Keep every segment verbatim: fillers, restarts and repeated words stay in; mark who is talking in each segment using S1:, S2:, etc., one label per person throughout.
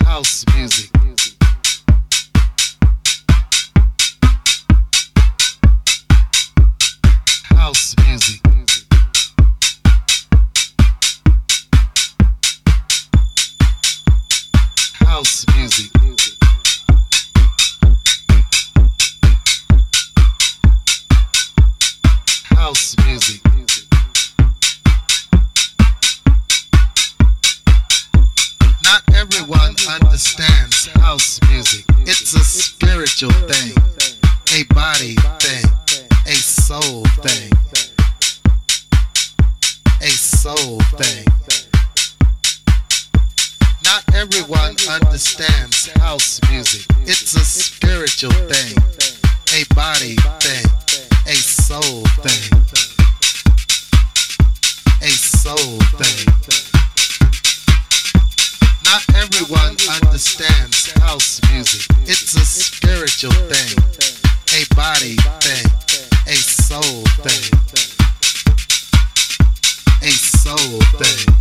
S1: house music. House music. House music. House music. Not everyone understands house music. It's a spiritual thing, a body thing, a soul thing, a soul thing. Not everyone understands house music. It's a spiritual thing, a body thing, a soul thing, a soul thing. Not everyone understands house music. It's a spiritual thing, a body thing, a soul thing, a soul thing.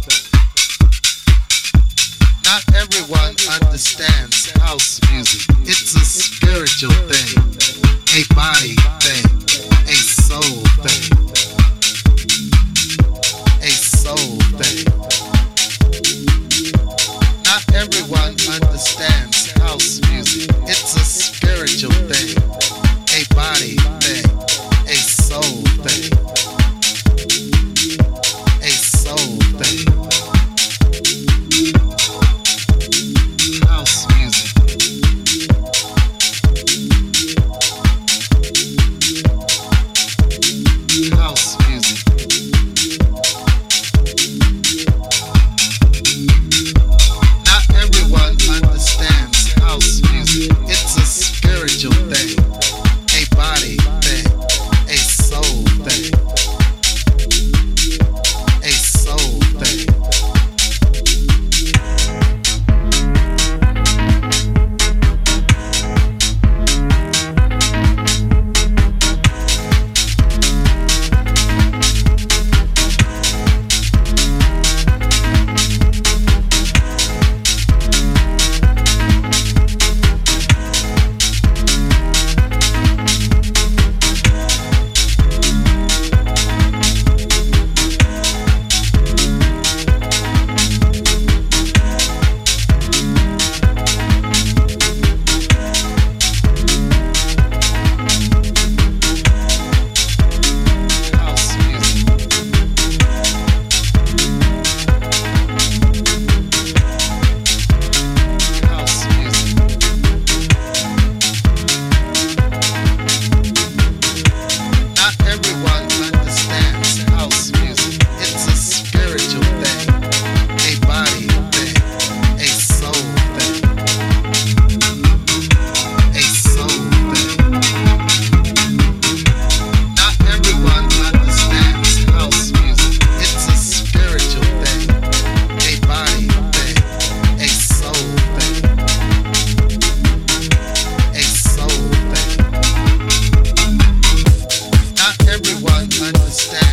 S1: Not everyone understands house music. It's a spiritual thing, a body thing, a soul thing, a soul thing. Not everyone understands house music. It's a spiritual thing, a body thing, a soul thing, a soul thing. House music. House music. Not everyone understands house music. It's a spiritual thing, a body thing, a soul thing, a soul thing. Understand.